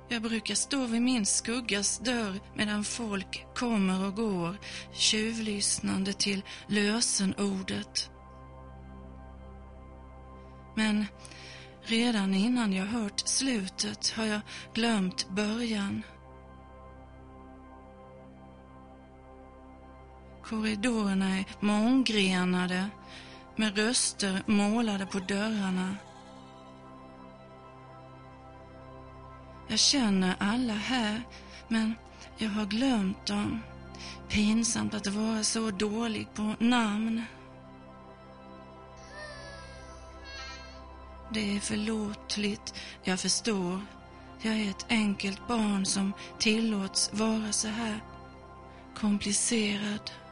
Jag brukar stå vid min skuggas dörr medan folk kommer och går, tjuvlyssnande till lösenordet. Men redan innan jag hört slutet har jag glömt början. Korridorerna är månggrenade med röster målade på dörrarna. Jag känner alla här, men jag har glömt dem. Pinsamt att vara så dålig på namn. Det är förlåtligt, jag förstår. Jag är ett enkelt barn som tillåts vara så här komplicerad.